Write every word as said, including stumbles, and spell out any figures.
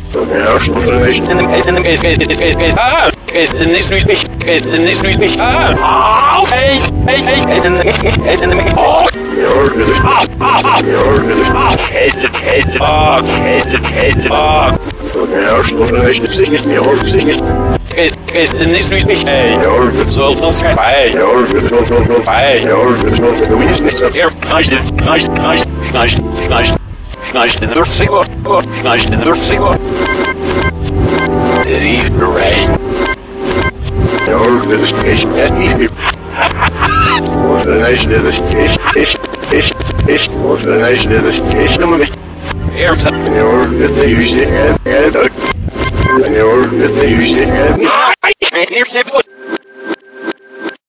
Ja, schnuffel nicht. In dem, in dem, Geist, Geist, Geist, Geist, Geist, ah, Geist, in this news, Geist, Geist, in this news, Geist, ah, hey, hey, hey, Geist, in dem, Geist, in dem, oh, Ja, das ist ah, ah, ah, Ja, das ist ah, Käse, Käse, ah, Käse, Käse, ah, Ja, schnuffel nicht. Das ist nicht. Ja, das ist nicht. Geist, Geist, in this news, Geist, hey, Ja, das ist so, das ist bei, Ja, das ist noch, noch, noch. bei, Ja, das ist noch. Du weißt nichts. hier, knascht, knascht, knascht, knascht, knascht, knascht, in der Wurfsigur, knascht, in der Wurfsigur. Did he rain? Ja, das ist echt. Schnuffel nicht. Das ist echt. Echt. Echt. Echt. Schnuffel nicht. Das ist echt. Nummer nicht. Here, some. Ja, das ist echt. Ja, das ist echt. Here's the